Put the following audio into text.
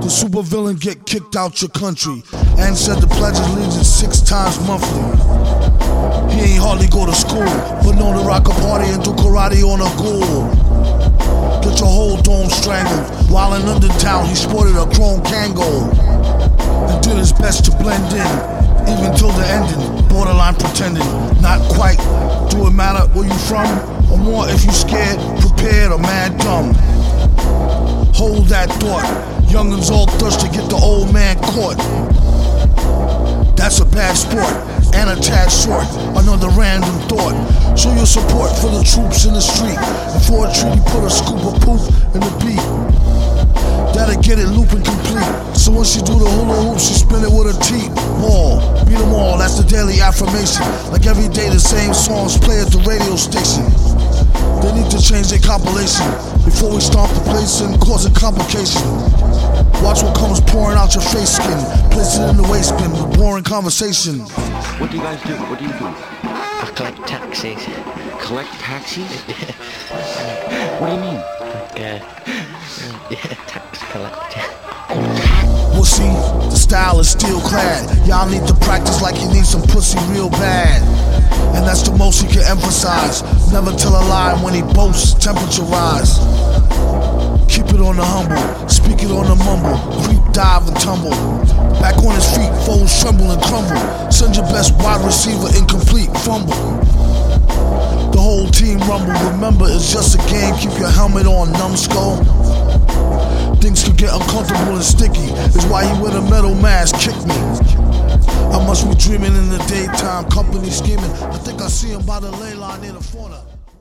The supervillain get kicked out your country and said the Pledge of Allegiance 6 times monthly. He ain't hardly go to school, but known to rock a party and do karate on a ghoul. Get your whole dome strangled. While in London town, he sported a chrome Kangol and did his best to blend in, even till the ending. Borderline pretending, not quite. Do it matter where you from? Or more if you scared, prepared, or mad dumb? Hold that thought. Young'uns all thirsty to get the old man caught. That's a bad sport, and a tad short. Another random thought. Show your support for the troops in the street. Before a treaty, put a scoop of poop in the beat. That'll get it looping complete. So when she do the hula hoop, she spin it with her teeth. Ball, beat them all, that's the daily affirmation. Like every day the same songs play at the radio station. They need to change their compilation before we stomp the place and causing complication. Watch what comes pouring out your face skin. Place it in the waste bin with boring conversation. What do you guys do? What do you do? I collect taxis. Collect taxis? What do you mean? Tax collector. Well, see, the style is still clad. Y'all need to practice like you need some pussy real bad. And that's the most he can emphasize. Never tell a lie when he boasts, temperature rise. Keep it on the humble, speak it on the mumble. Creep, dive and tumble. Back on his feet, foes tremble and crumble. Send your best wide receiver, incomplete, fumble. The whole team rumble, remember it's just a game. Keep your helmet on, numbskull. Things could get uncomfortable and sticky. Is why he wear the metal mask, kick me. I must be dreaming in the daytime, company scheming. I think I see him by the ley line near the fauna.